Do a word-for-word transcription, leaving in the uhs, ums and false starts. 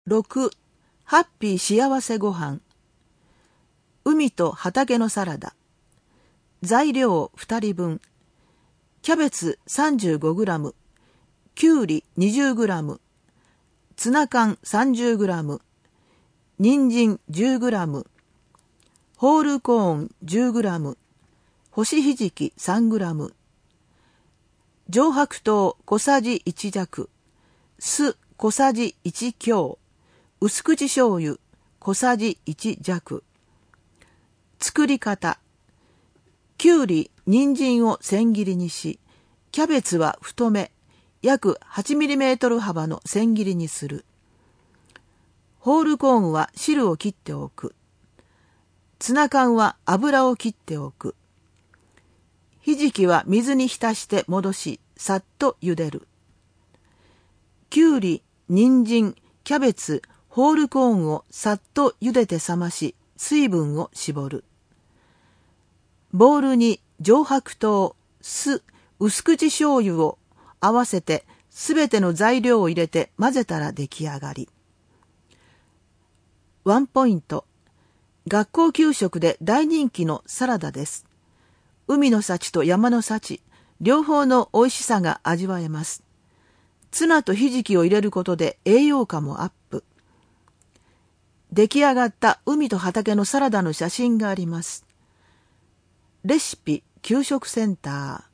ろく. ハッピー幸せごはん。海と畑のサラダ。材料ふたりぶん。キャベツ さんじゅうごグラム、きゅうり にじゅうグラム、ツナ缶 さんじゅうグラム、人参 じゅうグラム、ホールコーン じゅうグラム、干しひじき さんグラム、上白糖小さじいち弱、酢小さじいち強、薄口醤油小さじいち弱。作り方。きゅうり、人参を千切りにし、キャベツは太め、約はちミリメートル幅の千切りにする。ホールコーンは汁を切っておく。ツナ缶は油を切っておく。ひじきは水に浸して戻し、さっと茹でる。きゅうり、人参、キャベツ、ホールコーンをさっと茹でて冷まし、水分を絞る。ボウルに上白糖、酢、薄口醤油を合わせてすべての材料を入れて混ぜたら出来上がり。ワンポイント。学校給食で大人気のサラダです。海の幸と山の幸、両方の美味しさが味わえます。ツナとひじきを入れることで栄養価もアップ。出来上がった海と畑のサラダの写真があります。レシピ給食センター。